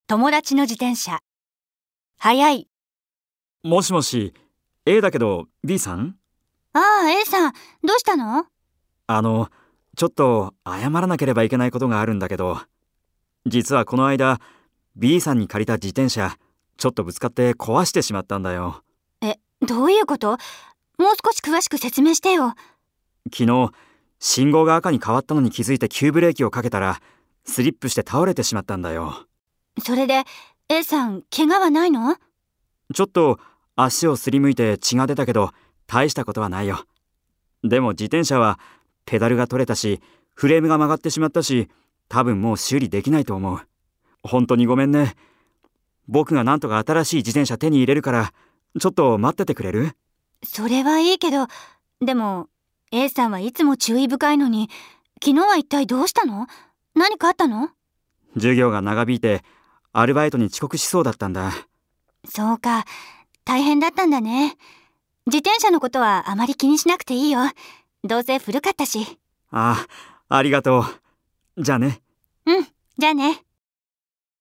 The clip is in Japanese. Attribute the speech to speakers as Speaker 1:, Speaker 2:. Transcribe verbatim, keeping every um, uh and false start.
Speaker 1: 友達の自転車。早い。
Speaker 2: もしもし、A だけど B さん？
Speaker 1: ああ、A さん、どうしたの？
Speaker 2: あの、ちょっと謝らなければいけないことがあるんだけど、実はこの間 B さんに借りた自転車、ちょっとぶつかって壊してしまったんだよ。
Speaker 1: え、どういうこと？もう少し詳しく説明してよ。
Speaker 2: 昨日、信号が赤に変わったのに気づいて急ブレーキをかけたら、スリップして倒れてしまったんだよ。
Speaker 1: それで A さん、怪我はないの？
Speaker 2: ちょっと足をすりむいて血が出たけど、大したことはないよ。でも自転車はペダルが取れたし、フレームが曲がってしまったし、多分もう修理できないと思う。本当にごめんね。僕がなんとか新しい自転車手に入れるから、ちょっと待っててくれる？
Speaker 1: それはいいけど、でも A さんはいつも注意深いのに、昨日は一体どうしたの？何かあったの？
Speaker 2: 授業が長引いて、アルバイトに遅刻しそうだったんだ。
Speaker 1: そうか、大変だったんだね。自転車のことはあまり気にしなくていいよ。どうせ古かったし。
Speaker 2: ああ、ありがとう。じゃあね。
Speaker 1: うん、じゃあね。